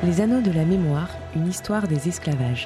Les Anneaux de la mémoire, une histoire des esclavages.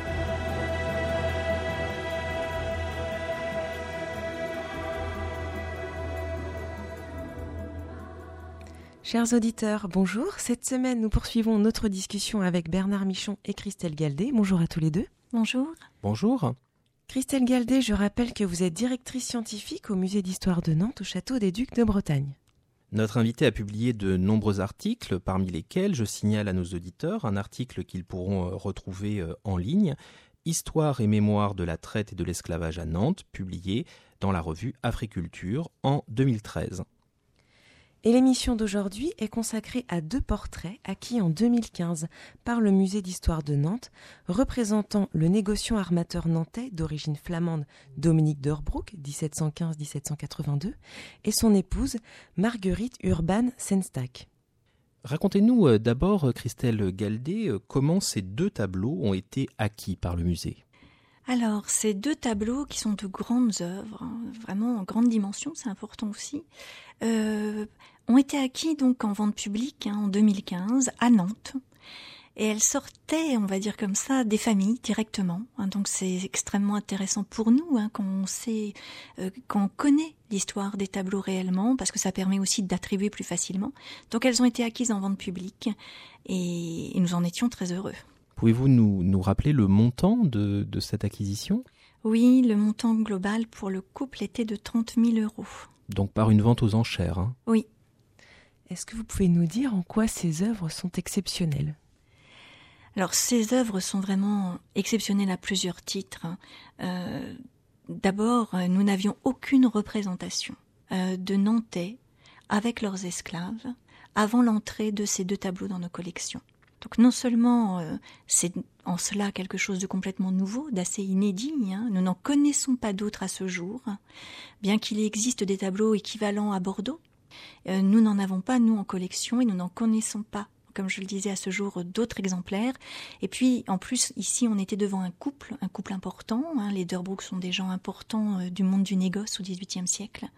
Chers auditeurs, bonjour. Cette semaine, nous poursuivons notre discussion avec Bernard Michon et Christelle Galdet. Bonjour à tous les deux. Bonjour. Bonjour. Christelle Galdet, je rappelle que vous êtes directrice scientifique au Musée d'Histoire de Nantes, au Château des Ducs de Bretagne. Notre invité a publié de nombreux articles, parmi lesquels je signale à nos auditeurs un article qu'ils pourront retrouver en ligne, Histoire et mémoire de la traite et de l'esclavage à Nantes, publié dans la revue Africulture en 2013. Et l'émission d'aujourd'hui est consacrée à 2 portraits acquis en 2015 par le Musée d'Histoire de Nantes, représentant le négociant armateur nantais d'origine flamande Dominique d'Orbroek, 1715-1782, et son épouse Marguerite Urban Senstak. Racontez-nous d'abord, Christelle Galdet, comment ces 2 tableaux ont été acquis par le musée. Alors, ces 2 tableaux qui sont de grandes œuvres, vraiment en grande dimension, c'est important aussi, ont été acquis donc en vente publique en 2015 à Nantes. Et elles sortaient, on va dire comme ça, des familles directement. Donc c'est extrêmement intéressant pour nous quand on sait, quand on connaît l'histoire des tableaux réellement, parce que ça permet aussi d'attribuer plus facilement. Donc elles ont été acquises en vente publique et nous en étions très heureux. Pouvez-vous nous rappeler le montant de cette acquisition ? Oui, le montant global pour le couple était de 30 000 €. Donc par une vente aux enchères, hein ? Oui. Est-ce que vous pouvez nous dire en quoi ces œuvres sont exceptionnelles ? Alors, ces œuvres sont vraiment exceptionnelles à plusieurs titres. D'abord, nous n'avions aucune représentation de Nantais avec leurs esclaves avant l'entrée de ces 2 tableaux dans nos collections. Donc non seulement c'est en cela quelque chose de complètement nouveau, d'assez inédit, nous n'en connaissons pas d'autres à ce jour, bien qu'il existe des tableaux équivalents à Bordeaux. Nous n'en avons pas, nous, en collection, et nous n'en connaissons pas, comme je le disais à ce jour, d'autres exemplaires. Et puis, en plus, ici, on était devant un couple important. Les d'Orbroek sont des gens importants du monde du négoce au XVIIIe siècle.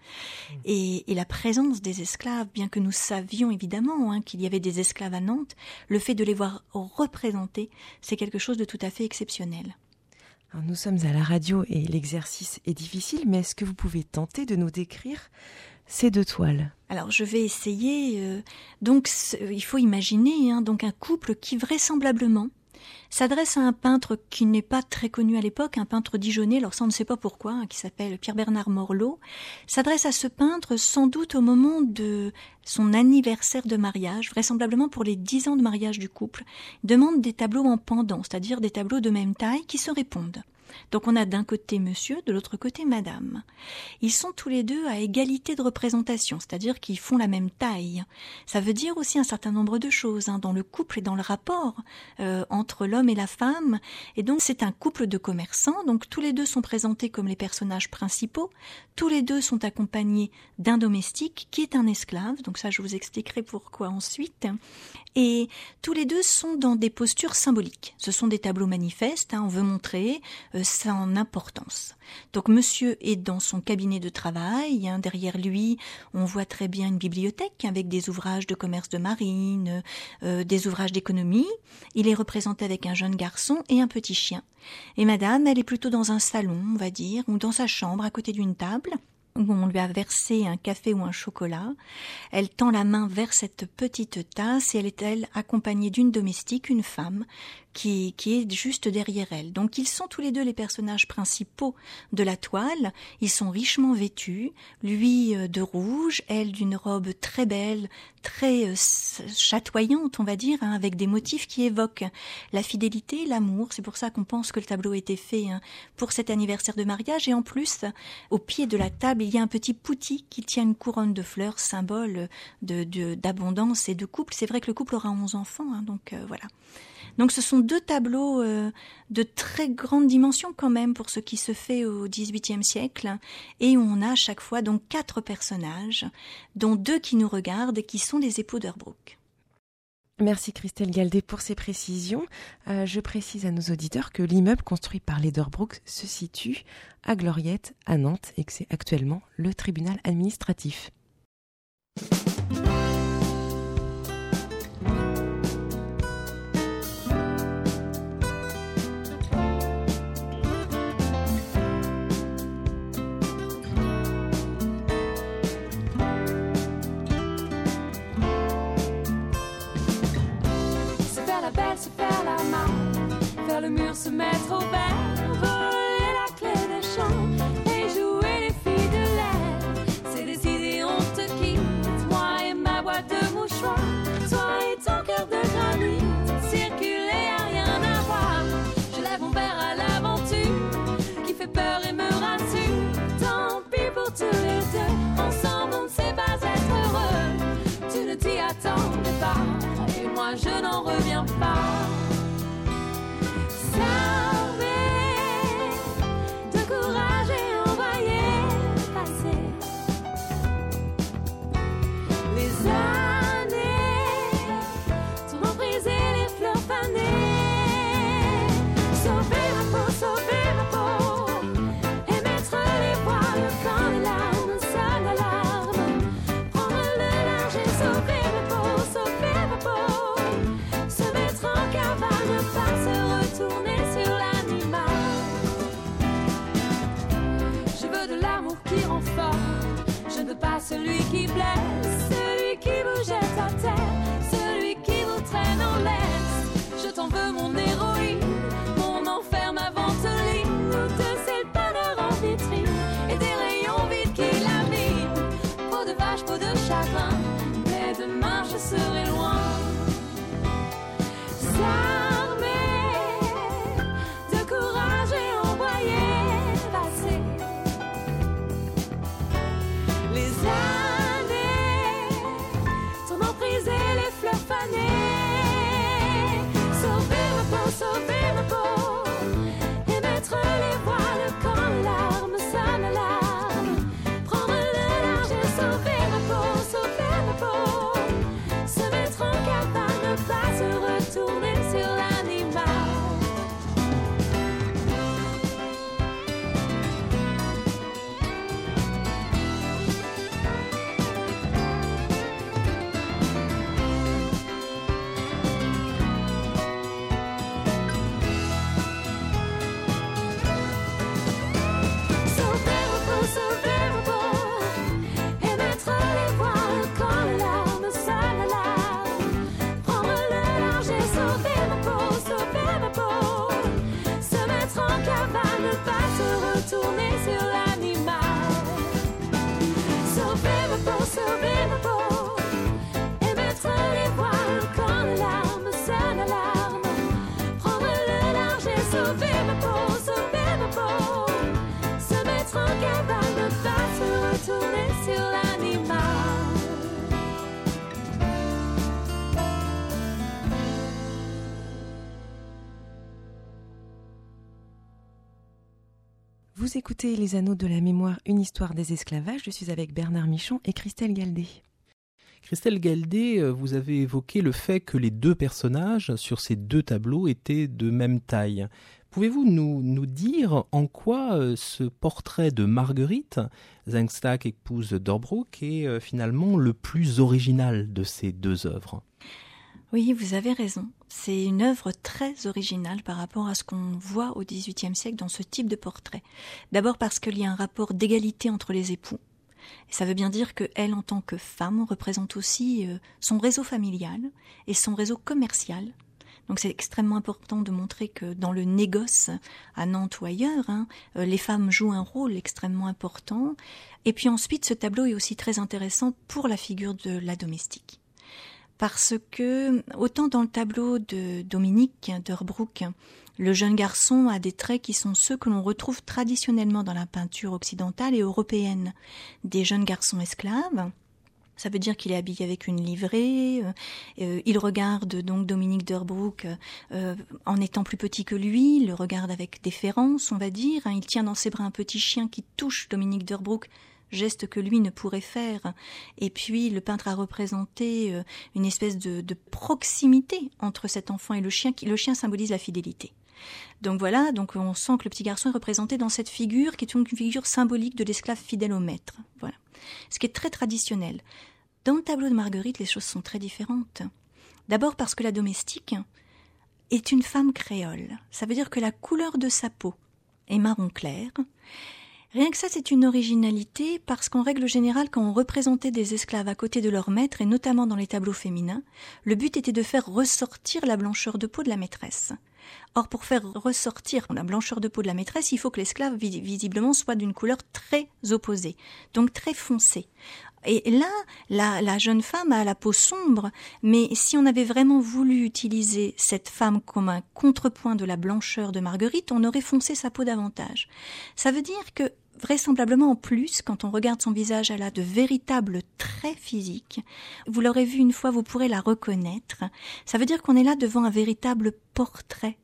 Et la présence des esclaves, bien que nous savions évidemment qu'il y avait des esclaves à Nantes, le fait de les voir représentés, c'est quelque chose de tout à fait exceptionnel. Alors, nous sommes à la radio et l'exercice est difficile, mais est-ce que vous pouvez tenter de nous décrire ces 2 toiles ? Alors je vais essayer. Donc il faut imaginer donc un couple qui vraisemblablement s'adresse à un peintre qui n'est pas très connu à l'époque, un peintre dijonnais, alors ça on ne sait pas pourquoi, qui s'appelle Pierre-Bernard Morlot, s'adresse à ce peintre sans doute au moment de son anniversaire de mariage, vraisemblablement pour les 10 ans de mariage du couple. Il demande des tableaux en pendant, c'est-à-dire des tableaux de même taille qui se répondent. Donc on a d'un côté monsieur, de l'autre côté madame. Ils sont tous les 2 à égalité de représentation, c'est-à-dire qu'ils font la même taille. Ça veut dire aussi un certain nombre de choses dans le couple et dans le rapport entre l'homme et la femme. Et donc c'est un couple de commerçants, donc tous les 2 sont présentés comme les personnages principaux. Tous les 2 sont accompagnés d'un domestique qui est un esclave, donc ça je vous expliquerai pourquoi ensuite. Et tous les 2 sont dans des postures symboliques. Ce sont des tableaux manifestes, on veut montrer son importance. Donc monsieur est dans son cabinet de travail, derrière lui on voit très bien une bibliothèque avec des ouvrages de commerce de marine, des ouvrages d'économie. Il est représenté avec un jeune garçon et un petit chien. Et madame, elle est plutôt dans un salon, on va dire, ou dans sa chambre à côté d'une table, où on lui a versé un café ou un chocolat. Elle tend la main vers cette petite tasse et elle est accompagnée d'une domestique, une femme, qui est juste derrière elle. Donc ils sont tous les 2 les personnages principaux de la toile. Ils sont richement vêtus, lui de rouge, elle d'une robe très belle, très chatoyante, on va dire, avec des motifs qui évoquent la fidélité, l'amour. C'est pour ça qu'on pense que le tableau a été fait pour cet anniversaire de mariage. Et en plus, au pied de la table, il y a un petit pouty qui tient une couronne de fleurs, symbole d'abondance et de couple. C'est vrai que le couple aura 11 enfants, donc voilà. Donc ce sont 2 tableaux de très grande dimension quand même pour ce qui se fait au XVIIIe siècle, et où on a à chaque fois donc 4 personnages, dont 2 qui nous regardent et qui sont les époux d'Orbroek. Merci Christelle Galdet pour ces précisions. Je précise à nos auditeurs que l'immeuble construit par les d'Orbroek se situe à Gloriette, à Nantes, et que c'est actuellement le tribunal administratif. se mettre au vert, voler la clé des champs et jouer les filles de l'air. C'est décidé, on te quitte, moi et ma boîte de mouchoirs, toi et ton cœur de granit. Circuler à rien à voir, je lève mon verre à l'aventure qui fait peur et me rassure. Tant pis pour tous les deux, ensemble on ne sait pas être heureux. Tu ne t'y attendais pas et moi je n'en reviens pas. De courage et envoyer passer les années, ton emprise et les fleurs fanées. Sauver ma peau et mettre les voiles quand les larmes sonnent l'alarme. Prendre le large et sauver ma peau, se mettre en cavale, pas se retourner sur l'animal. Je veux de l'amour qui rend fort, je ne veux pas celui qui blesse, celui qui vous jette à terre, celui qui vous traîne en laisse. Je t'en veux mon héroïne, mon enfer, ma ventoline, ou de ces bonheurs en vitrine et des rayons vides qui laminent. Peau de vache, peau de chagrin, mais demain je serai loin. De courage et envoyer passer les années, ton emprise et les fleurs fanées. Sauver ma peau et mettre les voiles quand les larmes sonnent l'alarme. Prendre le large et sauver ma peau, se mettre en cavale, ne pas se retourner sur l'animal. Sauver ma peau et mettre les voiles quand les larmes sonnent l'alarme. Prendre le large et sauver ma peau, se mettre en cavale, ne pas se retourner sur l'animal. Sauver ma peau et mettre les voiles quand les larmes sonnent l'alarme. Prendre le large et sauver ma peau, se mettre en cavale, ne pas se retourner sur l'animal. Vous écoutez Les Anneaux de la mémoire, une histoire des esclavages. Je suis avec Bernard Michon et Christelle Galdé. Christelle Galdé, vous avez évoqué le fait que les deux personnages sur ces deux tableaux étaient de même taille. Pouvez-vous nous dire en quoi ce portrait de Marguerite, Zengstack, épouse d'Orbrook, est finalement le plus original de ces deux œuvres ? Oui, vous avez raison. C'est une œuvre très originale par rapport à ce qu'on voit au XVIIIe siècle dans ce type de portrait. D'abord parce qu'il y a un rapport d'égalité entre les époux. Et ça veut bien dire qu'elle, en tant que femme, représente aussi son réseau familial et son réseau commercial. Donc c'est extrêmement important de montrer que dans le négoce, à Nantes ou ailleurs, les femmes jouent un rôle extrêmement important. Et puis ensuite, ce tableau est aussi très intéressant pour la figure de la domestique. Parce que, autant dans le tableau de Dominique d'Orbrook, le jeune garçon a des traits qui sont ceux que l'on retrouve traditionnellement dans la peinture occidentale et européenne. Des jeunes garçons esclaves, ça veut dire qu'il est habillé avec une livrée, il regarde donc Dominique d'Orbrook en étant plus petit que lui, il le regarde avec déférence, on va dire, il tient dans ses bras un petit chien qui touche Dominique d'Orbrook, geste que lui ne pourrait faire. Et puis le peintre a représenté une espèce de proximité entre cet enfant et le chien. Le chien symbolise la fidélité. Donc voilà, donc on sent que le petit garçon est représenté dans cette figure qui est donc une figure symbolique de l'esclave fidèle au maître. Voilà. Ce qui est très traditionnel. Dans le tableau de Marguerite, les choses sont très différentes. D'abord parce que la domestique est une femme créole. Ça veut dire que la couleur de sa peau est marron clair. Rien que ça, c'est une originalité parce qu'en règle générale, quand on représentait des esclaves à côté de leur maître, et notamment dans les tableaux féminins, le but était de faire ressortir la blancheur de peau de la maîtresse. Or, pour faire ressortir la blancheur de peau de la maîtresse, il faut que l'esclave, visiblement, soit d'une couleur très opposée, donc très foncée. Et là, la jeune femme a la peau sombre, mais si on avait vraiment voulu utiliser cette femme comme un contrepoint de la blancheur de Marguerite, on aurait foncé sa peau davantage. Ça veut dire que, vraisemblablement en plus, quand on regarde son visage, elle a de véritables traits physiques. Vous l'aurez vu une fois, vous pourrez la reconnaître. Ça veut dire qu'on est là devant un véritable portrait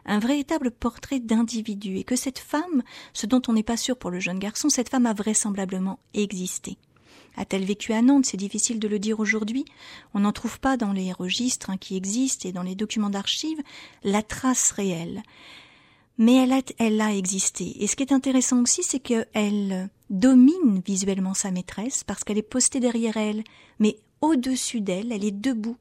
d'individu, et que cette femme, ce dont on n'est pas sûr pour le jeune garçon, cette femme a vraisemblablement existé. A-t-elle vécu à Nantes? C'est difficile de le dire aujourd'hui. On n'en trouve pas dans les registres qui existent et dans les documents d'archives la trace réelle. Mais elle a existé. Et ce qui est intéressant aussi, c'est qu'elle domine visuellement sa maîtresse parce qu'elle est postée derrière elle, mais au-dessus d'elle, elle est debout.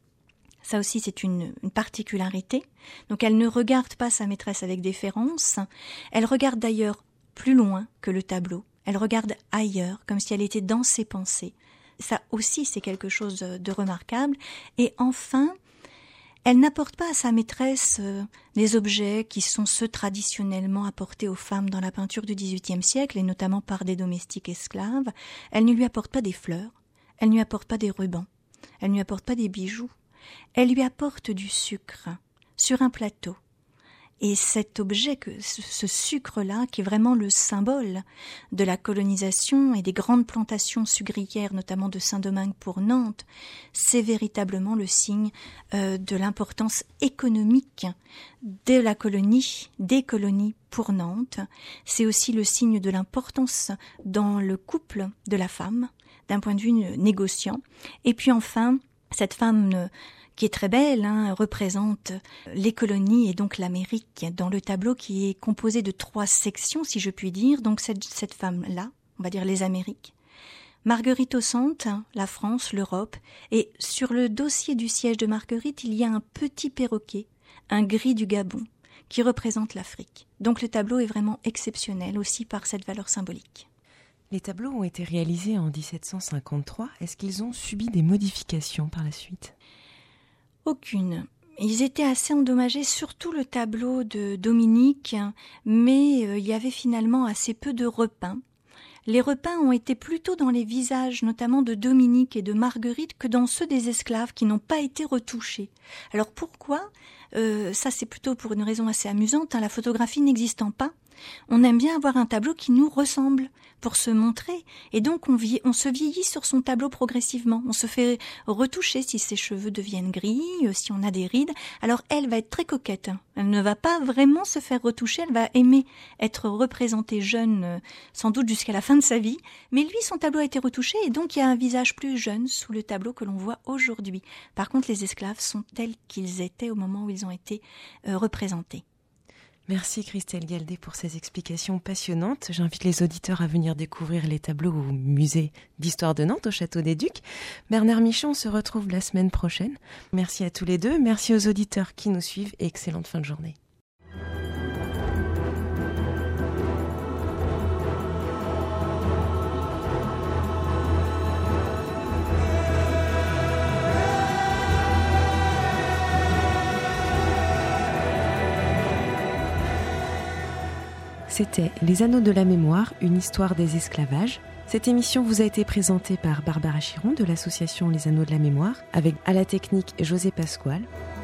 Ça aussi, c'est une particularité. Donc, elle ne regarde pas sa maîtresse avec déférence. Elle regarde d'ailleurs plus loin que le tableau. Elle regarde ailleurs, comme si elle était dans ses pensées. Ça aussi, c'est quelque chose de remarquable. Et enfin, elle n'apporte pas à sa maîtresse les objets qui sont ceux traditionnellement apportés aux femmes dans la peinture du XVIIIe siècle, et notamment par des domestiques esclaves. Elle ne lui apporte pas des fleurs, elle ne lui apporte pas des rubans, elle ne lui apporte pas des bijoux. Elle lui apporte du sucre sur un plateau. Et cet objet, ce sucre-là, qui est vraiment le symbole de la colonisation et des grandes plantations sucrières, notamment de Saint-Domingue pour Nantes, c'est véritablement le signe de l'importance économique de la colonie, des colonies pour Nantes. C'est aussi le signe de l'importance dans le couple de la femme, d'un point de vue négociant. Et puis enfin, cette femme qui est très belle, représente les colonies et donc l'Amérique dans le tableau qui est composé de 3 sections, si je puis dire. Donc cette femme-là, on va dire les Amériques. Marguerite au centre, la France, l'Europe. Et sur le dossier du siège de Marguerite, il y a un petit perroquet, un gris du Gabon, qui représente l'Afrique. Donc le tableau est vraiment exceptionnel aussi par cette valeur symbolique. Les tableaux ont été réalisés en 1753. Est-ce qu'ils ont subi des modifications par la suite ? Aucune. Ils étaient assez endommagés, surtout le tableau de Dominique, mais il y avait finalement assez peu de repeints. Les repeints ont été plutôt dans les visages, notamment de Dominique et de Marguerite, que dans ceux des esclaves qui n'ont pas été retouchés. Alors pourquoi ? Ça c'est plutôt pour une raison assez amusante, la photographie n'existant pas. On aime bien avoir un tableau qui nous ressemble pour se montrer, et donc on se vieillit sur son tableau progressivement. On se fait retoucher si ses cheveux deviennent gris, si on a des rides. Alors elle va être très coquette. Elle ne va pas vraiment se faire retoucher, elle va aimer être représentée jeune, sans doute jusqu'à la fin de sa vie. Mais lui, son tableau a été retouché, et donc il y a un visage plus jeune sous le tableau que l'on voit aujourd'hui. Par contre, les esclaves sont tels qu'ils étaient au moment où ils ont été représentés. Merci Christelle Galdé pour ces explications passionnantes. J'invite les auditeurs à venir découvrir les tableaux au musée d'histoire de Nantes, au Château des Ducs. Bernard Michon, on se retrouve la semaine prochaine. Merci à tous les deux, merci aux auditeurs qui nous suivent et excellente fin de journée. C'était Les Anneaux de la Mémoire, une histoire des esclavages. Cette émission vous a été présentée par Barbara Chiron de l'association Les Anneaux de la Mémoire, avec à la technique José Pasquale.